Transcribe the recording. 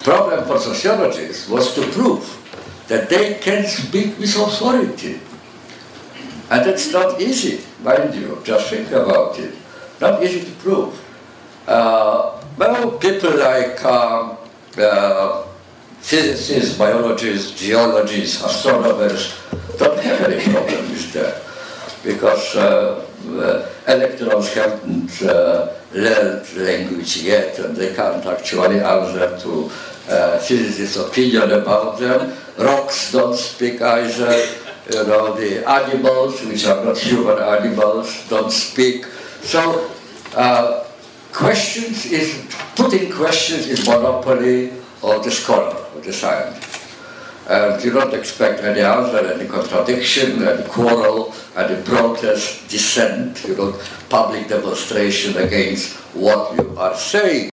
problem for sociologists was to prove that they can speak with authority. And that's not easy, mind you, just think about it. Not easy to prove. Well, people like physicists, biologists, geologists, astronomers don't have any problem with that, because electrons haven't learned language yet, and they can't actually answer to physicists' opinion about them. Rocks don't speak either. You know, the animals, which are not human animals, don't speak. So, putting questions is monopoly of the scholar, of the scientist. And you don't expect any answer, any contradiction, any quarrel, any protest, dissent, public demonstration against what you are saying.